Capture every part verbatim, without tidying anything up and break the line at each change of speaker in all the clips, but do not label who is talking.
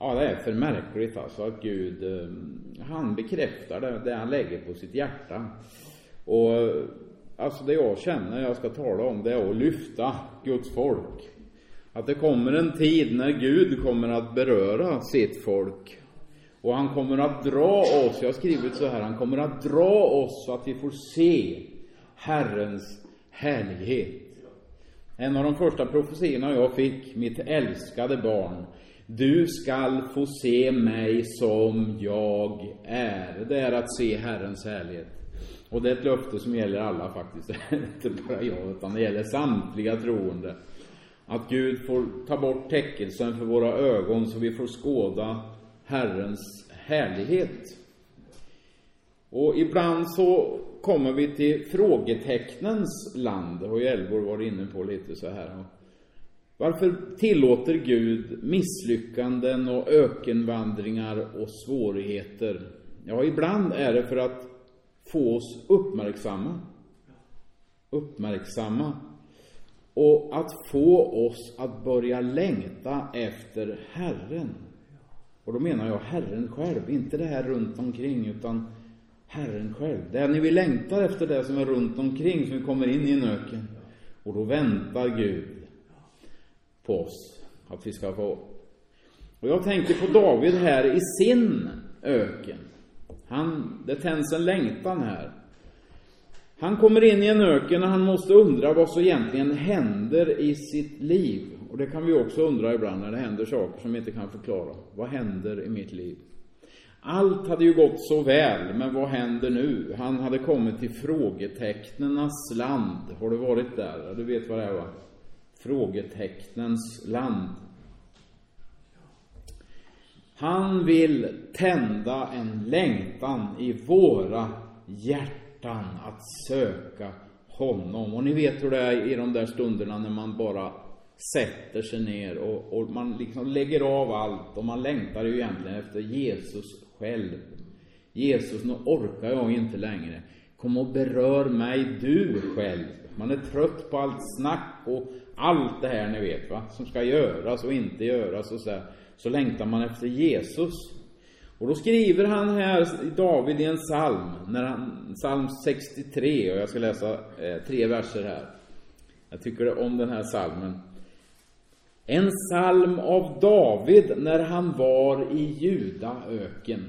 Ja, det är för märkligt alltså att Gud, han bekräftar det, det han lägger på sitt hjärta. Och alltså det jag känner jag ska tala om, det är att lyfta Guds folk. Att det kommer en tid när Gud kommer att beröra sitt folk. Och han kommer att dra oss, jag har skrivit så här, han kommer att dra oss så att vi får se Herrens härlighet. En av de första profetiorna jag fick, mitt älskade barn: du skall få se mig som jag är. Det är att se Herrens härlighet. Och det är ett löfte som gäller alla faktiskt. Inte bara jag, utan det gäller samtliga troende. Att Gud får ta bort täckelsen för våra ögon så vi får skåda Herrens härlighet. Och ibland så kommer vi till frågetecknens land. Det har ju Elvor varit inne på lite så här. Varför tillåter Gud misslyckanden och ökenvandringar och svårigheter? Ja, ibland är det för att få oss uppmärksamma. Uppmärksamma. Och att få oss att börja längta efter Herren. Och då menar jag Herren själv. Inte det här runt omkring, utan Herren själv. Det är när vi längtar efter det som är runt omkring som vi kommer in i en öken. Och då väntar Gud på oss att vi ska få. Och jag tänker på David här i sin öken. Han, det tänds en längtan här. Han kommer in i en öken och han måste undra vad som egentligen händer i sitt liv. Och det kan vi också undra ibland när det händer saker som vi inte kan förklara. Vad händer i mitt liv? Allt hade ju gått så väl, men vad händer nu? Han hade kommit till frågetecknens land. Har du varit där? Du vet vad det är, va? Frågetecknens land. Han vill tända en längtan i våra hjärtan att söka honom. Och ni vet hur det är i de där stunderna när man bara sätter sig ner och, och man liksom lägger av allt. Och man längtar ju egentligen efter Jesus själv. Jesus, nu orkar jag inte längre. Kom och berör mig du själv. Man är trött på allt snack och allt det här ni vet, va, som ska göras och inte göras och så här. Så längtar man efter Jesus. Och då skriver han här David i en psalm, när han, psalm sextiotre, och jag ska läsa eh, tre verser här. Jag tycker om den här psalmen. En psalm av David när han var i Judaöken.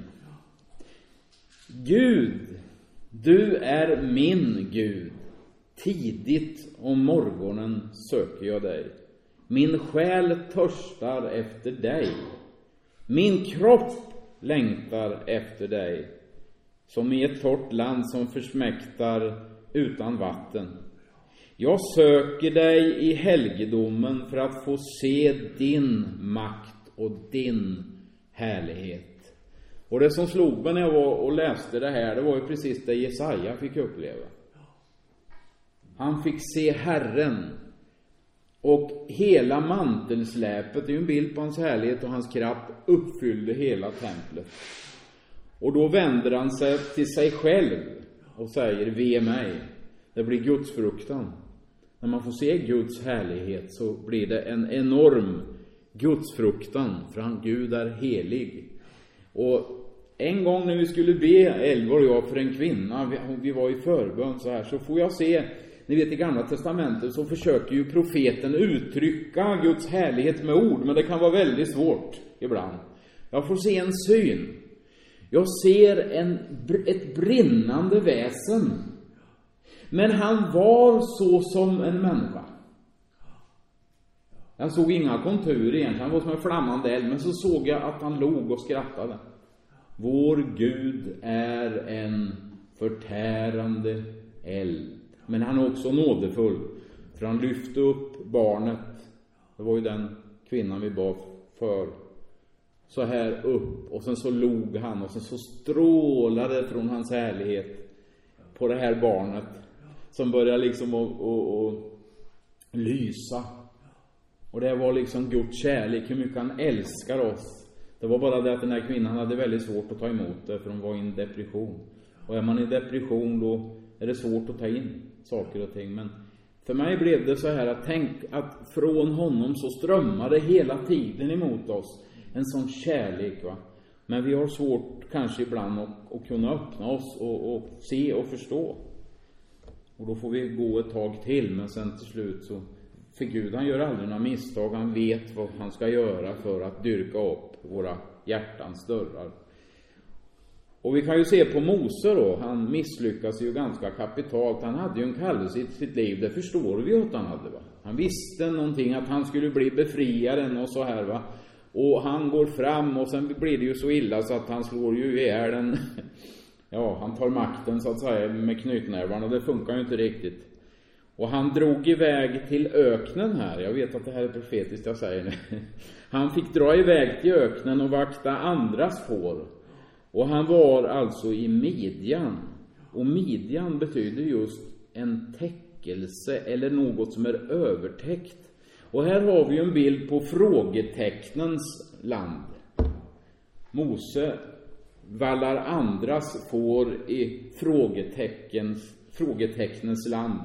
Gud, du är min Gud. Tidigt om morgonen söker jag dig. Min själ törstar efter dig. Min kropp längtar efter dig. Som i ett torrt land som försmäktar utan vatten. Jag söker dig i helgedomen för att få se din makt och din härlighet. Och det som slog mig när jag var och läste det här, det var ju precis det Jesaja fick uppleva. Han fick se Herren. Och hela mantelsläpet, det är ju en bild på hans härlighet och hans kraft, uppfyllde hela templet. Och då vänder han sig till sig själv och säger: ve mig. Det blir Guds fruktan. När man får se Guds härlighet så blir det en enorm Guds fruktan, för han Gud är helig. Och en gång när vi skulle be, Elvor och jag, för en kvinna, vi, vi var i förbön så här, så får jag se, ni vet i Gamla testamentet så försöker ju profeten uttrycka Guds härlighet med ord, men det kan vara väldigt svårt ibland. Jag får se en syn. Jag ser en, ett brinnande väsen. Men han var så som en människa. Jag såg inga konturer egentligen, han var som en flammande eld, men så såg jag att han log och skrattade. Vår Gud är en förtärande eld. Men han är också nådefull, för han lyfte upp barnet. Det var ju den kvinnan vi bad för. Så här upp, och sen så log han, och sen så strålade från hans härlighet på det här barnet, som började liksom att, att, att lysa. Och det var liksom Guds kärlek, hur mycket han älskar oss. Det var bara det att den här kvinnan hade väldigt svårt att ta emot det, för hon var i en depression. Och är man i depression, då är det svårt att ta in saker och ting. Men för mig blev det så här att tänk att från honom så strömmade hela tiden emot oss en sån kärlek, va. Men vi har svårt kanske ibland att, att kunna öppna oss och, och se och förstå. Och då får vi gå ett tag till, men sen till slut så, för Gud, han gör aldrig några misstag. Han vet vad han ska göra för att dyrka upp våra hjärtans dörrar. Och vi kan ju se på Mose då, han misslyckas ju ganska kapitalt. Han hade ju en kallelse i sitt liv, det förstår vi ju att han hade, va. Han visste någonting, att han skulle bli befriaren och så här, va. Och han går fram och sen blir det ju så illa så att han slår ju ihjäl den. Ja, han tar makten så att säga med knytnävarna, och det funkar ju inte riktigt. Och han drog iväg till öknen här. Jag vet att det här är profetiskt jag säger nu. Han fick dra iväg till öknen och vakta andras får. Och han var alltså i Midjan. Och Midjan betyder just en täckelse eller något som är övertäckt. Och här har vi en bild på frågetecknens land. Mose vallar andras får i frågeteckens, frågetecknens land.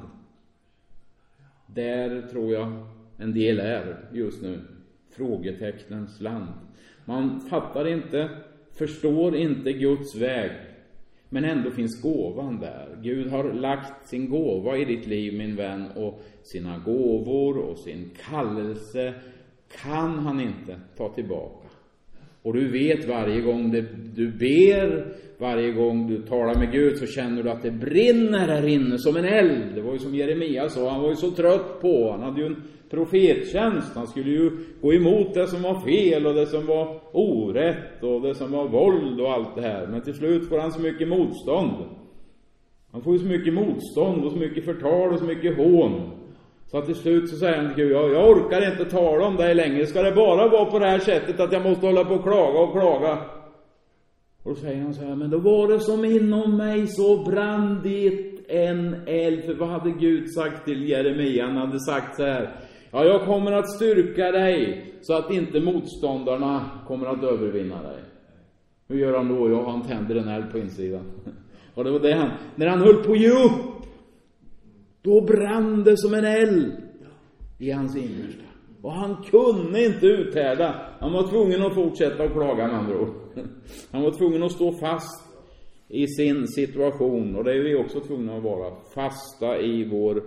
Där tror jag en del är just nu. Frågetecknens land. Man fattar inte, förstår inte Guds väg. Men ändå finns gåvan där. Gud har lagt sin gåva i ditt liv, min vän. Och sina gåvor och sin kallelse kan han inte ta tillbaka. Och du vet varje gång du ber, varje gång du talar med Gud, så känner du att det brinner här inne som en eld. Det var ju som Jeremia sa, han var ju så trött på. Han hade ju en profettjänst. Han skulle ju gå emot det som var fel och det som var orätt och det som var våld och allt det här. Men till slut får han så mycket motstånd. Han får ju så mycket motstånd och så mycket förtal och så mycket hån. Så att till slut så säger han till Gud, jag, jag orkar inte tala om det längre. Ska det bara vara på det här sättet att jag måste hålla på och klaga och klaga? Och då säger han så här, men då var det som inom mig så brann det en eld. För vad hade Gud sagt till Jeremia? Han hade sagt så här, ja, jag kommer att styrka dig så att inte motståndarna kommer att övervinna dig. Hur gör han då? Ja, han tänder en eld på insidan. Och det var det han, när han höll på att ge upp, då brann det som en eld i hans innersta. Och han kunde inte uthärda. Han var tvungen att fortsätta att klaga, med andra ord. Han var tvungen att stå fast i sin situation. Och det är vi också tvungna att vara. Fasta i vår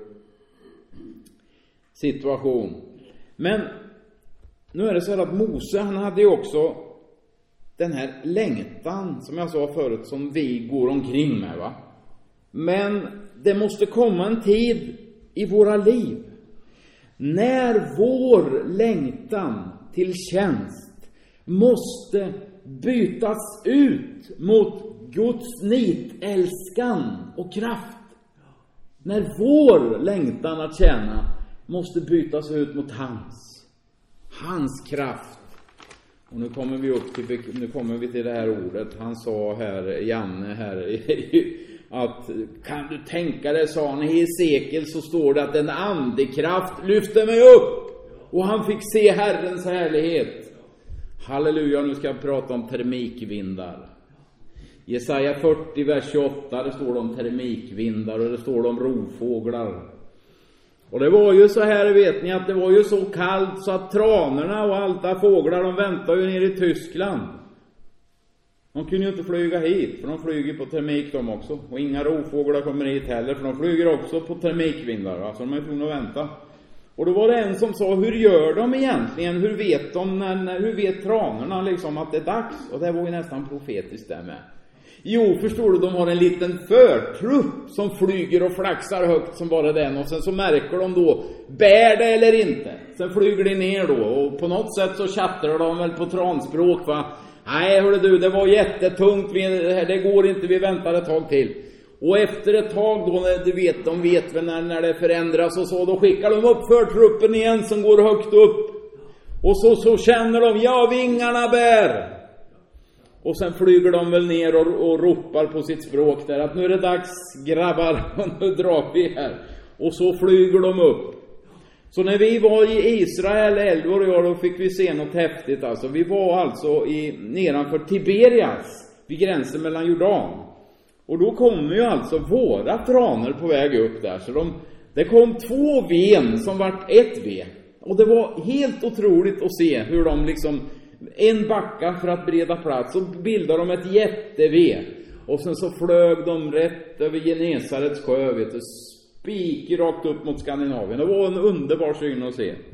situation. Men nu är det så här att Mose, han hade ju också den här längtan, som jag sa förut, som vi går omkring med, va. Men det måste komma en tid i våra liv när vår längtan till tjänst måste bytas ut mot Guds nitälskan och kraft. När vår längtan att tjäna måste bytas ut mot hans. Hans kraft. Och nu kommer vi upp till, nu kommer vi till det här ordet. Han sa här, Janne här, att kan du tänka dig, sa han, i Hesekiel så står det att en andekraft lyfte mig upp. Och han fick se Herrens härlighet. Halleluja, nu ska jag prata om termikvindar. Jesaja fyrtio, vers tjugoåtta, det står om termikvindar och det står om rovfåglar. Och det var ju så här, vet ni, att det var ju så kallt så att tranorna och alla fåglar, de väntade ju ner i Tyskland. De kunde ju inte flyga hit, för de flyger på termik de också. Och inga rovfåglar kommer hit heller, för de flyger också på termikvindar. Va? Så de är tvungna att vänta. Och då var det en som sa, hur gör de egentligen? Hur vet de, när, när, hur vet tranorna liksom att det är dags? Och det var ju nästan profetiskt där med. Jo, förstår du, de har en liten förtrupp som flyger och flaxar högt som bara den. Och sen så märker de då, bär det eller inte? Sen flyger de ner då. Och på något sätt så chattrar de väl på transpråk, va? Nej, hörru du, det var jättetungt. Vi, det går inte, vi väntar ett tag till. Och efter ett tag då, du vet, de vet väl när, när det förändras och så, då skickar de upp förtruppen igen som går högt upp. Och så, så känner de, ja, vingarna bär. Och sen flyger de väl ner och, och ropar på sitt språk där att nu är det dags, grabbar, nu drar vi här. Och så flyger de upp. Så när vi var i Israel, Elvor och jag, då fick vi se något häftigt. Alltså, vi var alltså i, nedanför Tiberias, vid gränsen mellan Jordan. Och då kommer ju alltså våra traner på väg upp där. Så de, det kom två ven som vart ett ve. Och det var helt otroligt att se hur de liksom en backa för att bereda plats, och bildade de ett jätte-V. Och sen så flög de rätt över Genesarets sjö, vet du, spik rakt upp mot Skandinavien. Det var en underbar syn att se.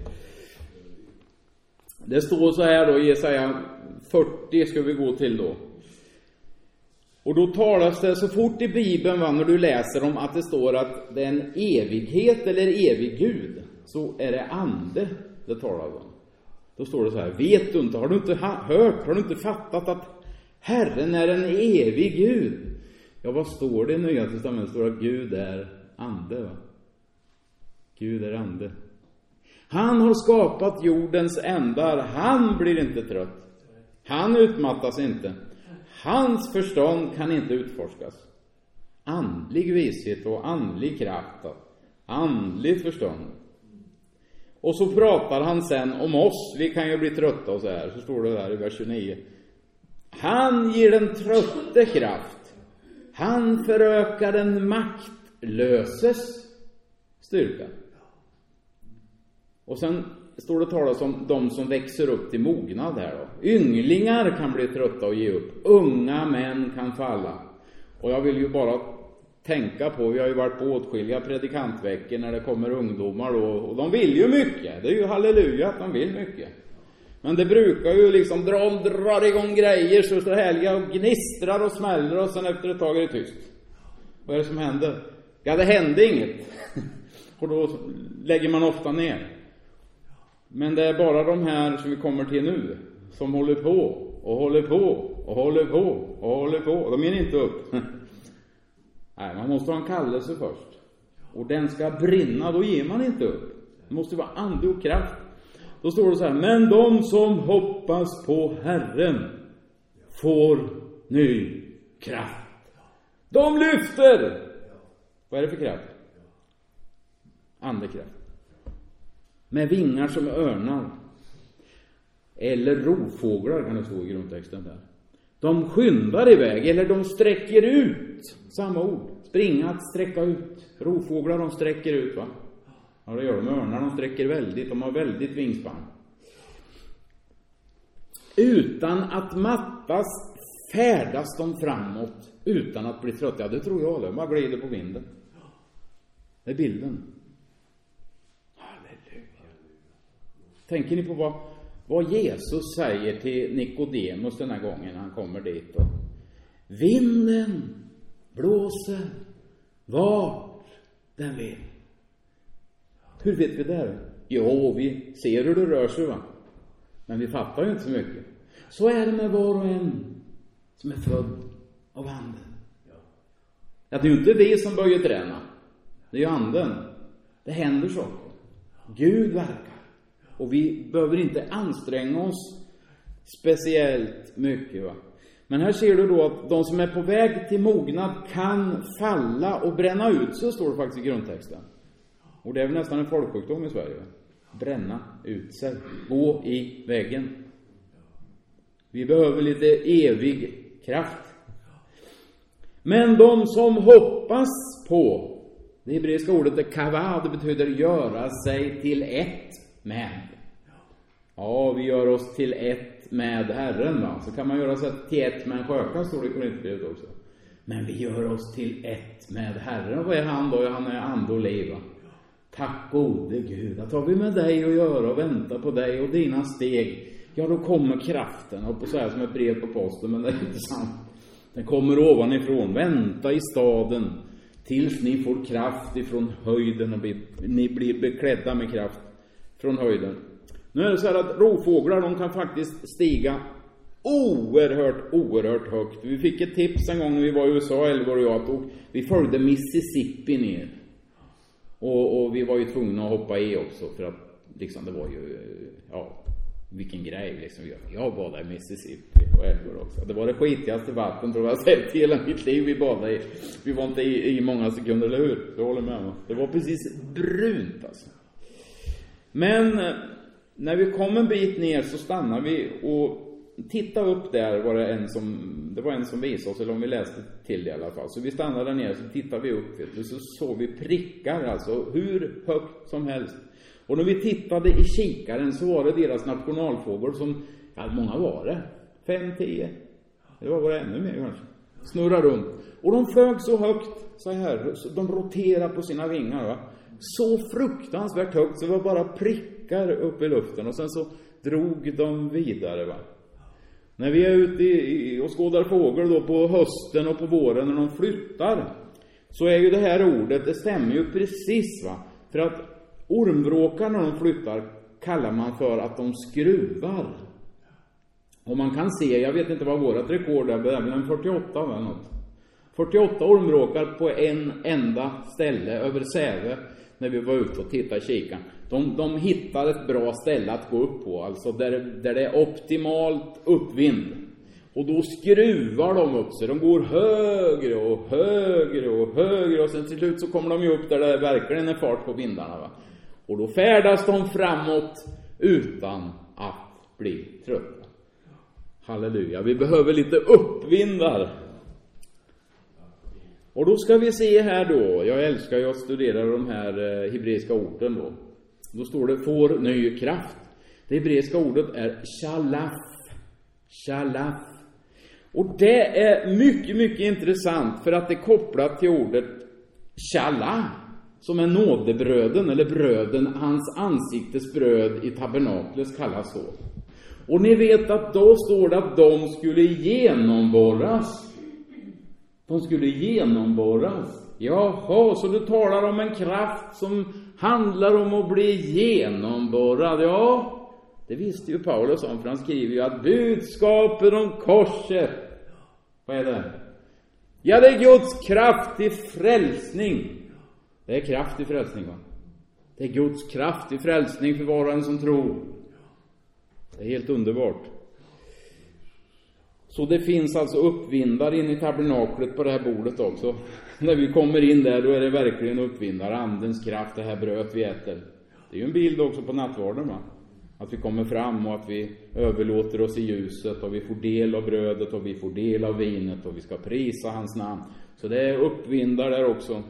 Det står så här då, Jesaja fyrtio ska vi gå till då. Och då talas det så fort i Bibeln, va, när du läser om att det står att det är en evighet eller evig Gud, så är det ande det talar om. Då står det så här: vet du inte, har du inte hört, har du inte fattat att Herren är en evig Gud? Ja, vad står det i Nya Testamentet? Det står att Gud är ande, va? Gud är ande. Han har skapat jordens ändar. Han blir inte trött. Han utmattas inte. Hans förstånd kan inte utforskas. Andlig vishet och andlig kraft. Andligt förstånd. Och så pratar han sen om oss. Vi kan ju bli trötta och så här. Så står det där i vers tjugonio. Han ger den trötte kraft. Han förökar den maktlöses styrka. Och sen står det talas om de som växer upp till mognad här då. Ynglingar kan bli trötta och ge upp. Unga män kan falla. Och jag vill ju bara tänka på, vi har ju varit på åtskilliga predikantveckor när det kommer ungdomar då, och de vill ju mycket. Det är ju halleluja att de vill mycket. Men det brukar ju liksom dra, drar igång grejer så så härliga och gnistrar och smäller, och sen efter ett tag är det tyst. Vad är det som händer? Ja, det hände inget. Och då lägger man ofta ner. Men det är bara de här som vi kommer till nu som håller på och håller på och håller på och håller på. De ger inte upp. Nej, man måste ha en kallelse först. Och den ska brinna, då ger man inte upp. Det måste vara ande och kraft. Då står det så här: men de som hoppas på Herren får ny kraft. De lyfter. Vad är det för kraft? Andekraft. Med vingar som örnar. Eller rovfåglar kan det stå i grundtexten där. De skyndar iväg, eller de sträcker ut. Samma ord. Springa, att sträcka ut. Rovfåglar, de sträcker ut, va? Ja, det gör de. Örnar, de sträcker väldigt. De har väldigt vingspann. Utan att mattas färdas de framåt. Utan att bli trötta. Ja, det tror jag. Det bara glider på vinden. Det är bilden. Tänker ni på vad, vad Jesus säger till Nikodemus den här gången när han kommer dit? Då? Vinden blåser vart den vill. Hur vet vi det? Jo, vi ser hur det rör sig, va? Men vi fattar ju inte så mycket. Så är det med var och en som är född av anden. Ja, det är ju inte vi som börjar träna. Det är ju anden. Det händer så. Gud verkar. Och vi behöver inte anstränga oss speciellt mycket, va? Men här ser du då att de som är på väg till mognad kan falla och bränna ut sig, står det faktiskt i grundtexten. Och det är väl nästan en folksjukdom i Sverige. Bränna ut sig. Gå i vägen. Vi behöver lite evig kraft. Men de som hoppas på, det hebreiska ordet är kavah, det betyder göra sig till ett med. Ja, vi gör oss till ett med Herren, va? Så kan man göra sig till ett med en sköka, står det i Korintierbrevet också. Men vi gör oss till ett med Herren. Och vad är han då? Han är ande och liv, va? Tack gode Gud, att har vi med dig att göra och vänta på dig och dina steg, ja då kommer kraften. Och på så här som ett brev på posten, men det är inte sant. Den kommer ovanifrån. Vänta i staden tills ni får kraft ifrån höjden och ni blir beklädda med kraft från höjden. Nu är det så här att rovfåglar, de kan faktiskt stiga oerhört, oerhört högt. Vi fick ett tips en gång när vi var i U S A, Elvor och jag, och vi följde Mississippi ner. Och, och vi var ju tvungna att hoppa i också, för att liksom det var ju, ja, vilken grej liksom. Jag badade i Mississippi och Elvor också. Det var det skitigaste vatten tror jag sett i hela mitt liv vi badade i. Vi var inte i, i många sekunder, eller hur? Jag håller med mig. Det var precis brunt alltså. Men när vi kom en bit ner så stannar vi och titta upp där, var det en som det var en som visade oss, eller om vi läste till det i alla fall. Så vi stannade där nere, så tittade vi upp och så såg vi prickar, alltså hur högt som helst. Och när vi tittade i kikaren så var det deras nationalfågel som, Ja, många var det. Fem, tio. Det var bara ännu mer kanske. Snurrar runt. Och de flög så högt så här. Så de roterade på sina vingar, va. Så fruktansvärt högt så det var bara prickar upp i luften. Och sen så drog de vidare, va. När vi är ute i, och skådar fågel då på hösten och på våren när de flyttar, så är ju det här ordet, det stämmer ju precis, va. För att ormvråkar när de flyttar kallar man för att de skruvar. Och man kan se, jag vet inte vad vårat rekord är, det är väl en fyrtioåtta eller något. fyrtioåtta ormvråkar på en enda ställe över Säve när vi var ute och tittade i kikan. De, de hittar ett bra ställe att gå upp på, alltså där, där det är optimalt uppvind. Och då skruvar de upp sig. De går högre och högre och högre. Och sen till slut så kommer de ju upp där det verkligen är fart på vindarna, va? Och då färdas de framåt utan att bli trötta. Halleluja, vi behöver lite uppvindar. Och då ska vi se här då. Jag älskar ju att studera de här eh, hebreiska orden då. Då står det får ny kraft. Det hebreiska ordet är shalaf. Shalaf. Och det är mycket, mycket intressant för att det är kopplat till ordet shallah, som är nådebröden eller bröden, hans ansiktes bröd i tabernaklet kallas så. Och ni vet att då står det att de skulle genomborras. De skulle genomborras. Jaha, så du talar om en kraft som handlar om att bli genomborrad. Ja, det visste ju Paulus om, för han skriver ju att budskapet om korset, vad är det? Ja, det är Guds kraft i frälsning. Det är kraft i frälsning, va? Det är Guds kraft i frälsning för var och en som tror. Det är helt underbart. Så det finns alltså uppvindar in i tabernaklet på det här bordet också. När vi kommer in där, då är det verkligen uppvindar. Andens kraft, det här bröt vi äter. Det är ju en bild också på nattvarden, va? Att vi kommer fram och att vi överlåter oss i ljuset och vi får del av brödet och vi får del av vinet och vi ska prisa hans namn. Så det är uppvindar där också.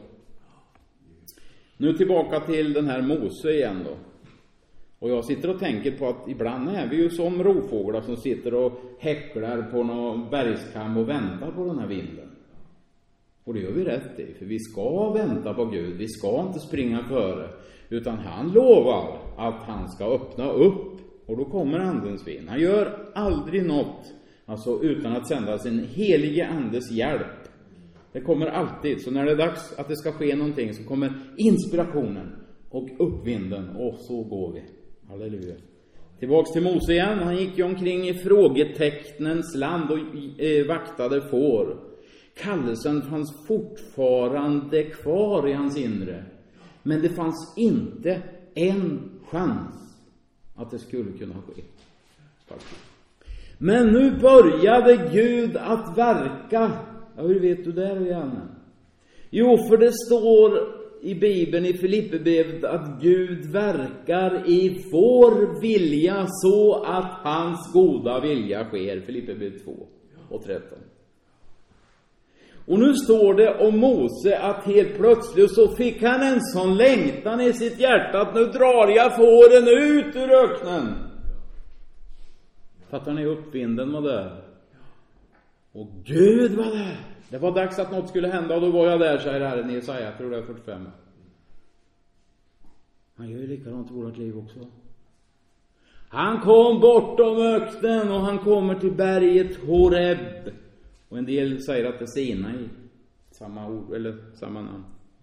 Nu tillbaka till den här Mose igen då. Och jag sitter och tänker på att ibland är vi ju som rovfåglar som sitter och häcklar på någon bergskam och väntar på den här vinden. Och det gör vi rätt i, för vi ska vänta på Gud. Vi ska inte springa före, utan han lovar att han ska öppna upp. Och då kommer andens vind. Han gör aldrig något alltså utan att sända sin helige andes hjälp. Det kommer alltid, så när det är dags att det ska ske någonting så kommer inspirationen och uppvinden, och så går vi. Halleluja. Tillbaks till Mose igen. Han gick ju omkring i frågetecknens land och eh, vaktade får. Kallelsen fanns fortfarande kvar i hans inre. Men det fanns inte en chans att det skulle kunna ske. Men nu började Gud att verka. Ja, hur vet du det, Janne? Jo, för det står i Bibeln i Filippibrevet att Gud verkar i vår vilja så att hans goda vilja sker. Filippibrevet två och tretton. Och nu står det om Mose att helt plötsligt så fick han en sån längtan i sitt hjärta att nu drar jag fåren ut ur öknen. Fattar ni, uppvinden var där. Och Gud var där. Det var dags att något skulle hända och då var jag där, säger Herren i Jesaja, jag tror det är fyrtiofem. Han gör ju likadant i vårt liv också. Han kom bortom öknen och han kommer till berget Horeb. Och en del säger att det är Sinai, samma ord eller samma namn.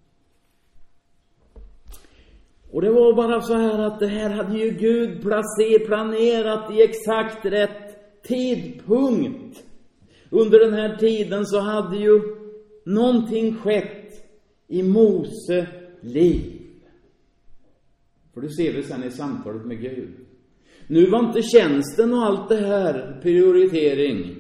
Och det var bara så här att det här hade ju Gud planerat i exakt rätt tidpunkt. Under den här tiden så hade ju någonting skett i Mose liv. För du ser vi sen i samtalet med Gud. Nu var inte tjänsten och allt det här prioritering.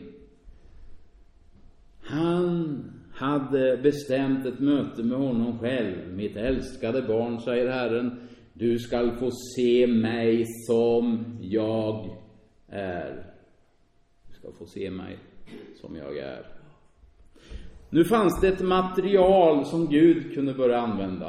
Han hade bestämt ett möte med honom själv. Mitt älskade barn, säger Herren, du skall få se mig som jag är. Du ska få se mig som jag är. Nu fanns det ett material som Gud kunde börja använda.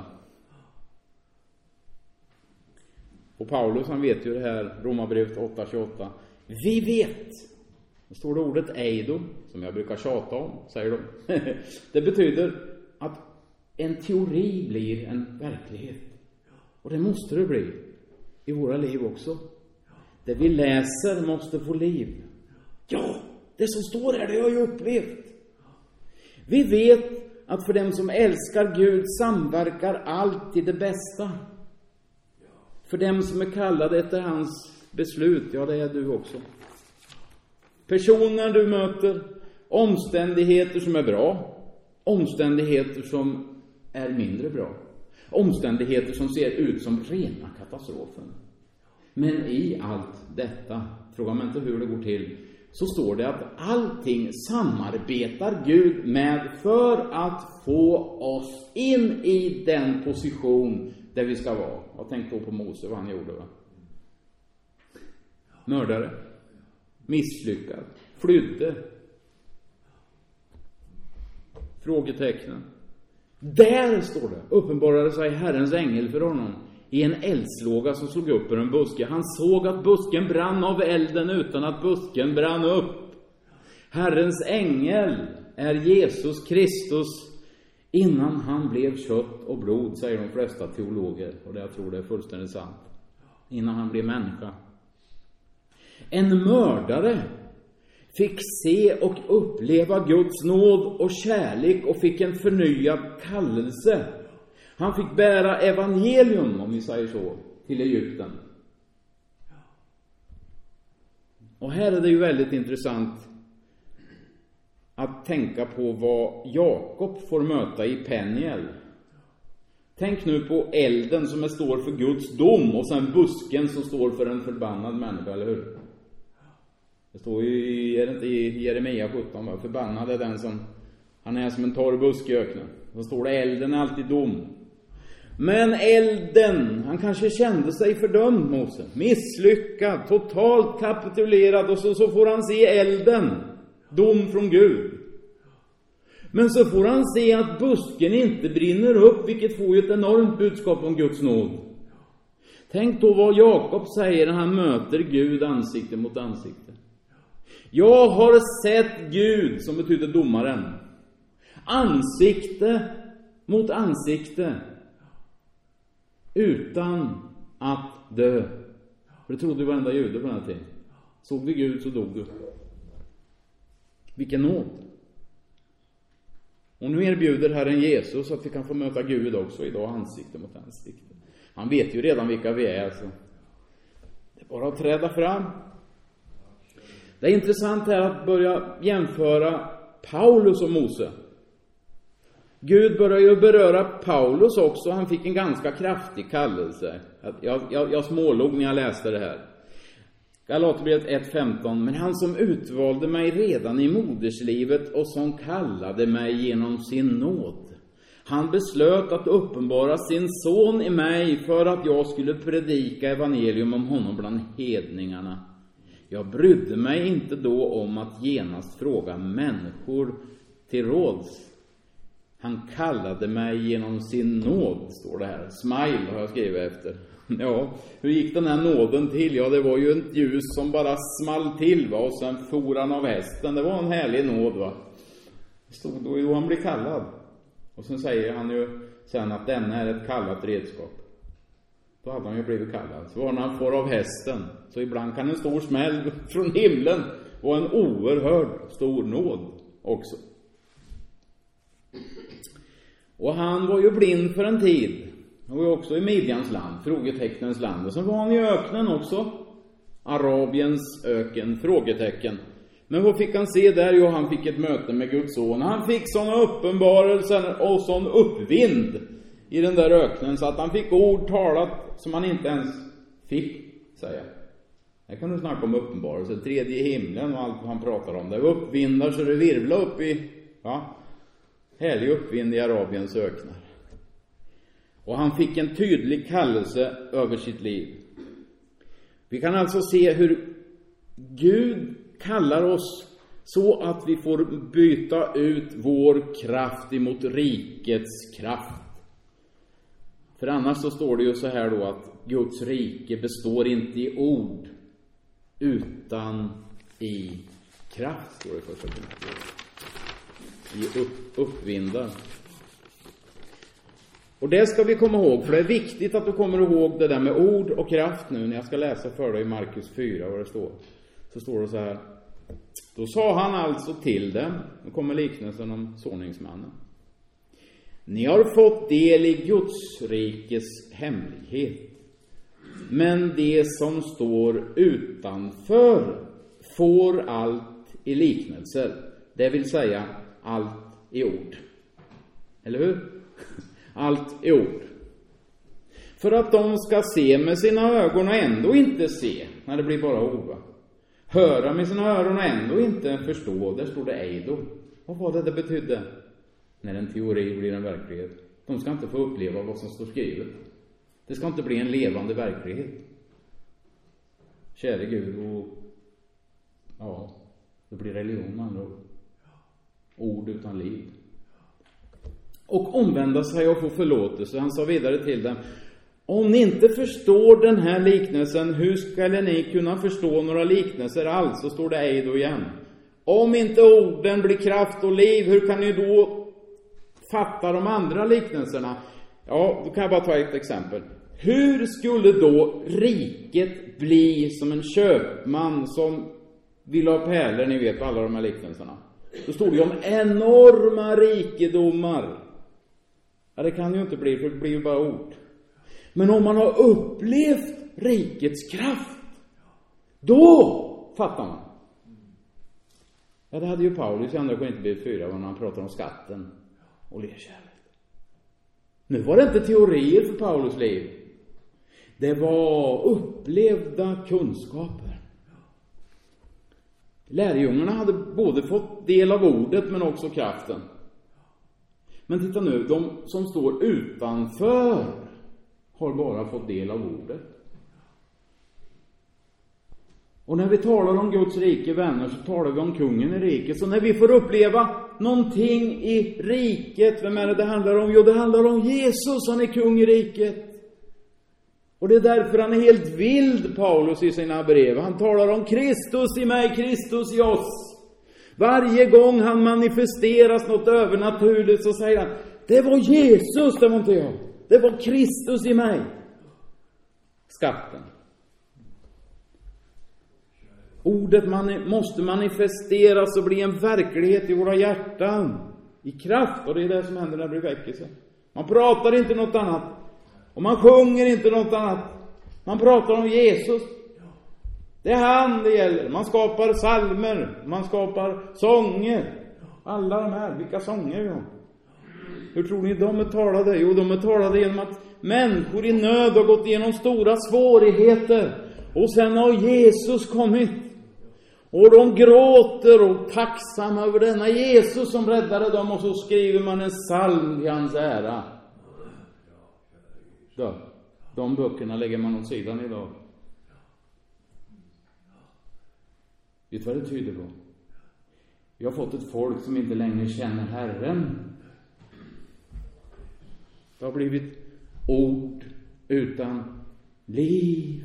Och Paulus, han vet ju det här, Romarbrevet åtta tjugoåtta. Vi vet. Det står det ordet eido, som jag brukar tjata om, säger de. Det betyder att en teori blir en verklighet. Och det måste det bli i våra liv också. Det vi läser måste få liv. Ja, det som står här, det har jag ju upplevt. Vi vet att för dem som älskar Gud samverkar allt till det bästa. För dem som är kallade efter hans beslut, ja, det är du också. Personer du möter, omständigheter som är bra, omständigheter som är mindre bra, omständigheter som ser ut som rena katastrofen. Men i allt detta, frågar man inte hur det går till, så står det att allting samarbetar Gud med för att få oss in i den position där vi ska vara. Jag tänkte då på Mose, vad han gjorde, va? Mördare, misslyckad, flydde. Frågetecknen. Där står det, uppenbarade sig Herrens ängel för honom i en eldslåga som slog upp ur en buske. Han såg att busken brann av elden utan att busken brann upp. Herrens ängel är Jesus Kristus innan han blev kött och blod, säger de flesta teologer. Och det jag tror det är fullständigt sant. Innan han blev människa. En mördare fick se och uppleva Guds nåd och kärlek och fick en förnyad kallelse. Han fick bära evangelium, om vi säger så, till Egypten. Och här är det ju väldigt intressant att tänka på vad Jakob får möta i Peniel. Tänk nu på elden som står för Guds dom och sen busken som står för en förbannad människa, eller hur? Det står ju i, är det inte i Jeremia sjutton, va? Förbannad är den som, han är som en torr busk i öknen. Då står det elden är alltid dom. Men elden, han kanske kände sig fördömd, Mose. Misslyckad, totalt kapitulerad, och så, så får han se elden. Dom från Gud. Men så får han se att busken inte brinner upp, vilket får ju ett enormt budskap om Guds nåd. Tänk då vad Jakob säger när han möter Gud ansikte mot ansikte. Jag har sett Gud, som betyder domaren, ansikte mot ansikte, utan att dö. För det trodde ju varenda jude på den här tiden. Såg du Gud så dog du. Vilken nåd. Och nu erbjuder Herren Jesus att vi kan få möta Gud också idag, ansikte mot ansikte. Han vet ju redan vilka vi är, så det är bara att träda fram. Det är intressant här att börja jämföra Paulus och Mose. Gud börjar ju beröra Paulus också. Han fick en ganska kraftig kallelse. Jag, jag, jag smålog när jag läste det här. Galaterbrevet ett femton. Men han som utvalde mig redan i moderslivet och som kallade mig genom sin nåd. Han beslöt att uppenbara sin son i mig för att jag skulle predika evangelium om honom bland hedningarna. Jag brydde mig inte då om att genast fråga människor till råds. Han kallade mig genom sin nåd, står det här. Smile har jag skrivit efter. Ja, hur gick den här nåden till? Ja, det var ju ett ljus som bara small till, va? Och sen for han av hästen. Det var en härlig nåd, va? Det stod då, då han blev kallad. Och sen säger han ju sen att denna är ett kallat redskap. Då hade han ju blivit kallad. Så var när han får av hästen. Så ibland kan en stor smäll från himlen vara en oerhörd stor nåd också. Och han var ju blind för en tid. Han var ju också i Midjans land, frågetecknens land. Och så var han i öknen också. Arabiens öken, frågetecken. Men vad fick han se där? Jo, han fick ett möte med Guds son. Han fick sådana uppenbarelser och sån uppvind i den där öknen så att han fick ord talat som han inte ens fick säga. Här kan du snacka om uppenbarelser, tredje himlen och allt han pratar om. Det var uppvindar så det virvlar upp i, ja, härlig uppvind i Arabiens öknar. Och han fick en tydlig kallelse över sitt liv. Vi kan alltså se hur Gud kallar oss så att vi får byta ut vår kraft emot rikets kraft. För annars så står det ju så här då att Guds rike består inte i ord utan i kraft, står det i första Timoteus. I upp, uppvindar. Och det ska vi komma ihåg, för det är viktigt att du kommer ihåg det där med ord och kraft nu när jag ska läsa för dig i Markus fyra vad det står. Så står det så här: då sa han alltså till dem, nu kommer liknelsen om såningsmannen: ni har fått del i Guds rikes hemlighet, men det som står utanför får allt i liknelser, det vill säga allt i ord. Eller hur? Allt i ord. För att de ska se med sina ögon och ändå inte se, när det blir bara ord, va? Höra med sina öron och ändå inte förstå, där står det eido. Vad var det det betydde? När en teori blir en verklighet. De ska inte få uppleva vad som står skrivet. Det ska inte bli en levande verklighet. Käre Gud, och ja, det blir religion med andra ord. Ord utan liv. Och omvända sig och få förlåtelse. Han sa vidare till dem: om ni inte förstår den här liknelsen, hur ska ni kunna förstå några liknelser alls? Så står det ej då igen. Om inte orden blir kraft och liv, hur kan ni då fatta de andra liknelserna? Ja, då kan jag bara ta ett exempel. Hur skulle då riket bli som en köpman som vill ha pärlor? Ni vet alla de här liknelserna. Då står det om enorma rikedomar. Ja, det kan ju inte bli, för det blir ju bara ord. Men om man har upplevt rikets kraft, då fattar man. Ja, det hade ju Paulus i andra Korinthierbrevet fyra, när han pratar om skatten och lerkärlet. Nu var det inte teorier för Paulus liv. Det var upplevda kunskaper. Lärjungarna hade både fått del av ordet men också kraften. Men titta nu, de som står utanför har bara fått del av ordet. Och när vi talar om Guds rike, vänner, så talar vi om kungen i riket. Så när vi får uppleva någonting i riket, vem är det det handlar om? Jo, det handlar om Jesus, han är kung i riket. Och det är därför han är helt vild, Paulus, i sina brev. Han talar om Kristus i mig, Kristus i oss. Varje gång han manifesteras något övernaturligt så säger han: det var Jesus, det var inte jag. Det var Kristus i mig. Skatten. Ordet man måste manifesteras och bli en verklighet i våra hjärtan. I kraft, och det är det som händer när det blir väckelse. Man pratar inte något annat. Och man sjunger inte något annat. Man pratar om Jesus. Det är han det gäller. Man skapar psalmer. Man skapar sånger. Alla de här, vilka sånger vi har. Hur tror ni de är talade? Jo, de är talade genom att människor i nöd har gått igenom stora svårigheter. Och sen har Jesus kommit. Och de gråter och tacksamma över denna Jesus som räddade dem. Och så skriver man en psalm i hans ära. Då, de böckerna lägger man åt sidan idag. Vet du vad det tyder på? Vi har fått ett folk som inte längre känner Herren. Det har blivit ord utan liv.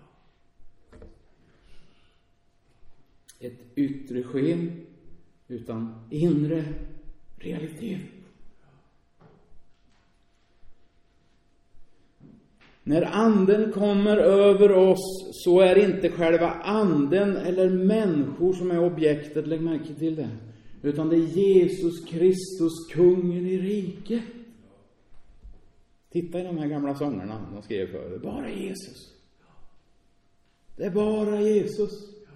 Ett yttre sken utan inre realitet. När anden kommer över oss så är inte själva anden eller människor som är objektet, lägg märke till det. Utan det är Jesus Kristus, kungen i riket. Titta i de här gamla sångerna de skrev för. Det är bara Jesus. Det är bara Jesus.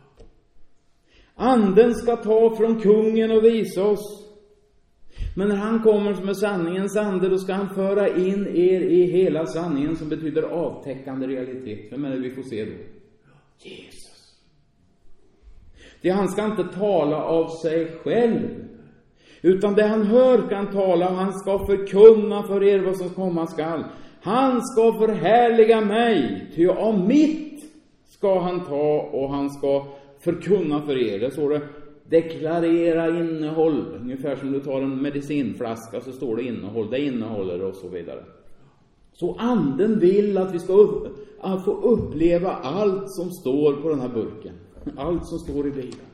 Anden ska ta från kungen och visa oss. Men när han kommer som är sanningens ande, då ska han föra in er i hela sanningen, som betyder avtäckande realitet. Vem är det vi får se då? Jesus. Det han ska inte tala av sig själv, utan det han hör kan tala, och han ska förkunna för er vad som komma skall. Han ska förhärliga mig, ty av mitt ska han ta, och han ska förkunna för er. Det står det, deklarera innehåll. Ungefär som du tar en medicinflaska så står det innehåll. Det innehåller och så vidare. Så anden vill att vi ska upp, att få uppleva allt som står på den här burken. Allt som står i Bibeln.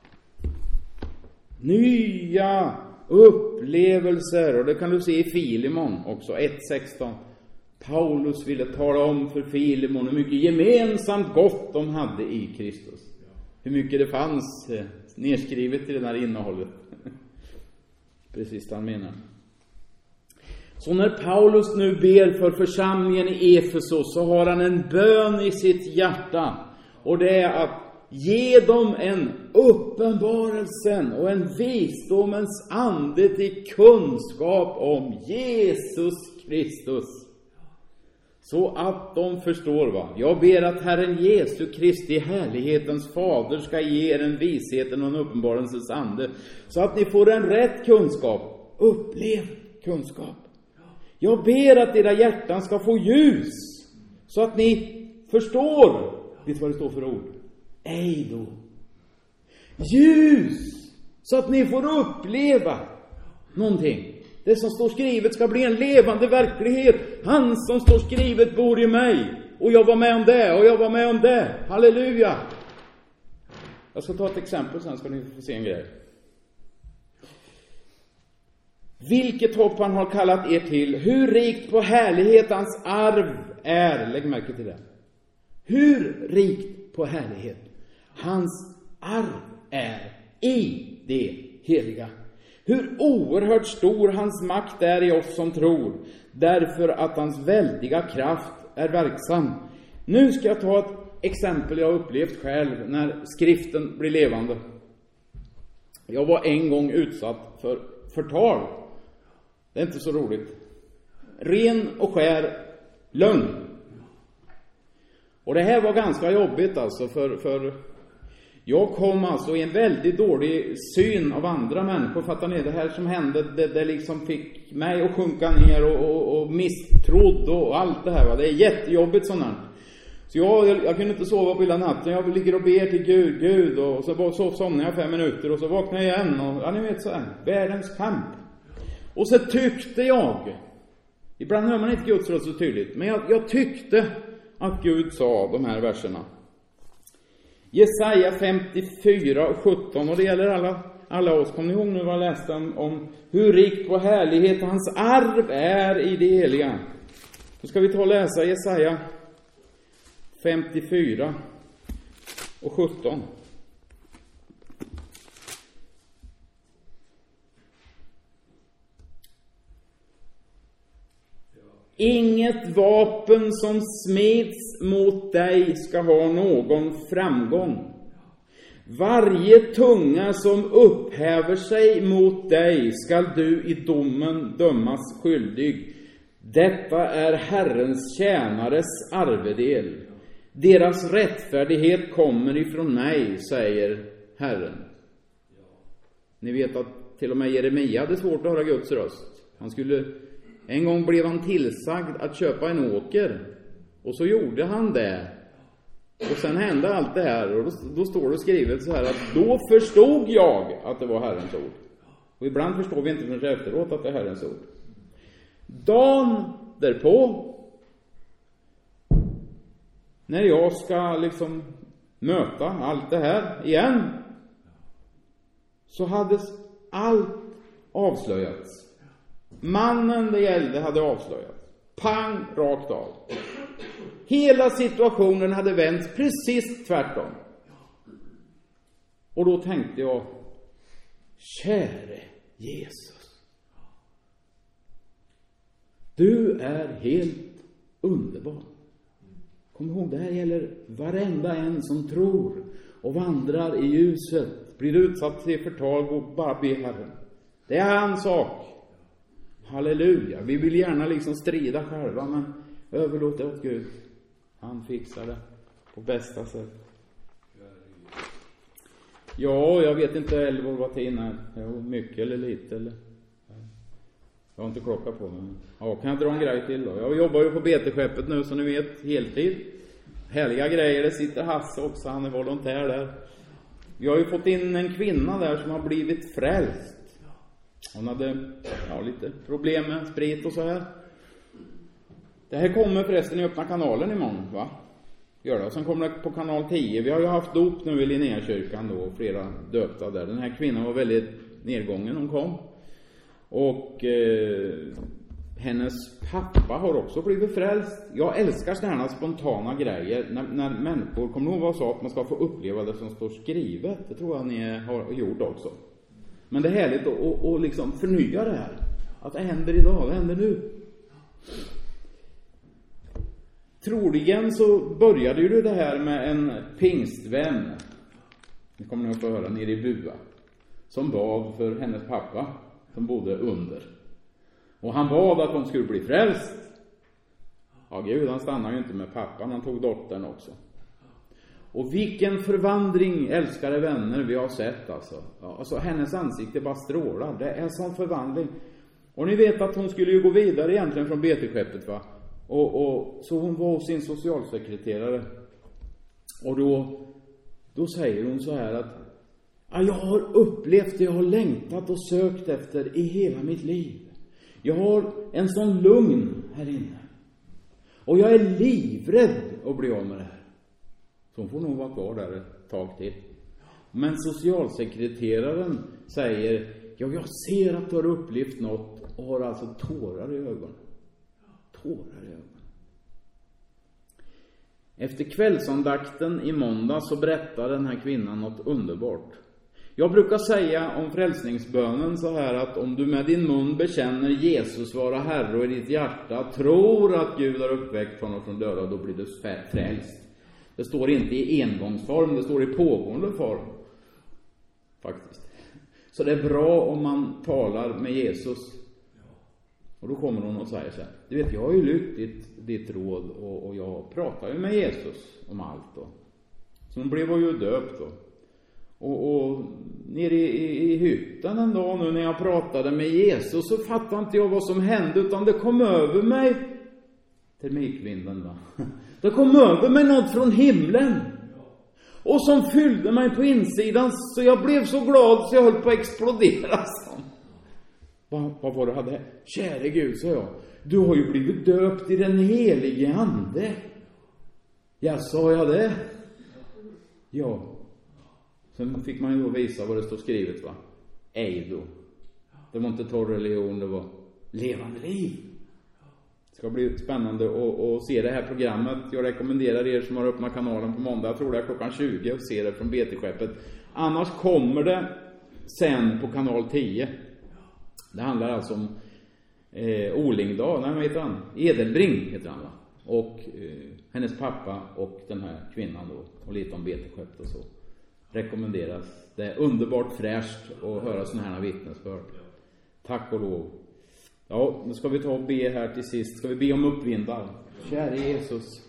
Nya upplevelser. Och det kan du se i Filemon också, ett sexton. Paulus ville tala om för Filemon hur mycket gemensamt gott de hade i Kristus. Hur mycket det fanns nedskrivet i det här innehållet. Precis det han menar. Så när Paulus nu ber för församlingen i Efesos, så har han en bön i sitt hjärta. Och det är att ge dem en uppenbarelsen och en visdomens ande till kunskap om Jesus Kristus. Så att de förstår vad. Jag ber att Herren Jesu Kristi, härlighetens fader, ska ge er en visheten och en uppenbarelsens ande. Så att ni får en rätt kunskap. Upplev kunskap. Jag ber att era hjärtan ska få ljus. Så att ni förstår. Vet du vad det står för ord? Ej då. Ljus. Så att ni får uppleva någonting. Det som står skrivet ska bli en levande verklighet. Han som står skrivet bor i mig. Och jag var med om det. Och jag var med om det. Halleluja. Jag ska ta ett exempel, sen ska ni få se en grej. Vilket hopp han har kallat er till. Hur rikt på härlighet hans arv är. Lägg märke till det. Hur rikt på härlighet hans arv är i det heliga. Hur oerhört stor hans makt är i oss som tror. Därför att hans väldiga kraft är verksam. Nu ska jag ta ett exempel jag har upplevt själv när skriften blir levande. Jag var en gång utsatt för förtal. Det är inte så roligt. Ren och skär lögn. Och det här var ganska jobbigt alltså för... för Jag kom alltså i en väldigt dålig syn av andra människor. Fattar ni? Det här som hände, det, det liksom fick mig att sjunka ner och, och, och misstrodd och allt det här. Va? Det är jättejobbigt sånt här. Så jag, jag, jag kunde inte sova på hela natten. Jag ligger och ber till Gud, Gud. Och så, så somnade jag fem minuter och så vaknade jag igen. Och, ja, ni vet så här, världens kamp. Och så tyckte jag, ibland hör man inte Guds röst så tydligt, men jag, jag tyckte att Gud sa de här verserna. Jesaja femtiofyra och sjutton, och det gäller alla, alla oss. Kommer ni ihåg nu vad jag läste om, om hur rikt på härlighet hans arv är i det heliga? Då ska vi ta och läsa Jesaja femtiofyra och sjutton. Inget vapen som smeds mot dig ska ha någon framgång. Varje tunga som upphäver sig mot dig ska du i domen dömas skyldig. Detta är Herrens tjänares arvedel. Deras rättfärdighet kommer ifrån mig, säger Herren. Ni vet att till och med Jeremia hade svårt att höra Guds röst. Han skulle... En gång blev han tillsagd att köpa en åker. Och så gjorde han det. Och sen hände allt det här. Och då, då står det skrivet så här att då förstod jag att det var Herrens ord. Och ibland förstår vi inte förrän efteråt att det är Herrens ord. Dagen därpå, när jag ska liksom möta allt det här igen, så hade allt avslöjats. Mannen det gällde hade avslöjats. Pang, rakt av. Hela situationen hade vänt precis tvärtom. Och då tänkte jag, käre Jesus, du är helt underbar. Kom ihåg, det här gäller varenda en som tror och vandrar i ljuset. Blir utsatt till förtal och bara be Herren. Det är hans sak. Halleluja. Vi vill gärna liksom strida själva, men överlåt det åt Gud. Han fixar det på bästa sätt. Ja, jag vet inte elva vad till är. Ja, mycket eller lite eller. Jag har inte klocka på mig. Ja, kan jag dra en grej till då? Jag jobbar ju på beteskeppet nu, så ni vet, heltid. Härliga grejer. Det sitter Hasse också, han är volontär där. Vi har ju fått in en kvinna där som har blivit frälst. Hon hade ja, lite problem med sprit och så här. Det här kommer förresten i öppna kanalen imorgon, va? gör det. Och sen kommer det på kanal tio. Vi har ju haft dop nu i Linnéakyrkan då, flera döpta där. Den här kvinnan var väldigt nedgången hon kom. Och eh, hennes pappa har också blivit frälst. Jag älskar sådana här spontana grejer. När, när människor, kommer nog vara så att man ska få uppleva det som står skrivet. Det tror jag ni har gjort också. Men det är härligt att, att, att liksom förnya det här. Att det händer idag, det händer nu. Troligen så började ju det här med en pingstvän. Det kommer ni att få höra nere i Bua. Som bad för hennes pappa som bodde under. Och han bad att hon skulle bli frälst. Ja, Gud, han stannade ju inte med pappan, han tog dottern också. Och vilken förvandling, älskade vänner, vi har sett alltså. Ja, alltså hennes ansikte bara strålar. Det är sån förvandling. Och ni vet att hon skulle ju gå vidare egentligen från beteskeppet, va? Och, och, så hon var hos sin socialsekreterare. Och då, då säger hon så här att ja, jag har upplevt det jag har längtat och sökt efter i hela mitt liv. Jag har en sån lugn här inne. Och jag är livrädd att bli av med det här. Så hon får nog vara kvar där ett tag till. Men socialsekreteraren säger ja, jag ser att du har upplevt något och har alltså tårar i ögonen. Tårar i ögonen. Efter kvällsandakten i måndag så berättar den här kvinnan något underbart. Jag brukar säga om frälsningsbönen så här att om du med din mun bekänner Jesus vara Herre och i ditt hjärta tror att Gud har uppväckt honom från döda, då blir du frälst. Det står inte i engångsform, det står i pågående form. Faktiskt. Så det är bra om man talar med Jesus. Och då kommer hon och säger så här: du vet, jag har ju lytt ditt, ditt råd och, och jag pratar ju med Jesus om allt då. Så hon blev ju döpt då. Och, och nere i, i, i hytten en dag nu när jag pratade med Jesus så fattade inte jag vad som hände, utan det kom över mig, termikvinden va. Det kom över mig något från himlen. Och som fyllde mig på insidan så jag blev så glad så jag höll på att explodera. Vad, vad var det hade? Käre Gud, sa jag. Du har ju blivit döpt i den helige ande. Ja, sa jag det? Ja. Sen fick man ju då visa vad det står skrivet, va? Eido. Det var inte torr religion, det var levande liv. Det ska bli spännande att, att se det här programmet. Jag rekommenderar er som har öppnat kanalen på måndag, jag tror det är klockan tjugo, och se det från beteskeppet. Annars kommer det sen på kanal tio. Det handlar alltså om eh, Olingdag, nej vad heter han? Edelbring heter han, va? Och eh, hennes pappa och den här kvinnan då. Och lite om beteskeppet och så. Rekommenderas. Det är underbart fräscht att höra såna här vittnesbörd. Tack och lov. Ja, nu ska vi ta och be här till sist. Ska vi be om uppvindar? Kära Jesus.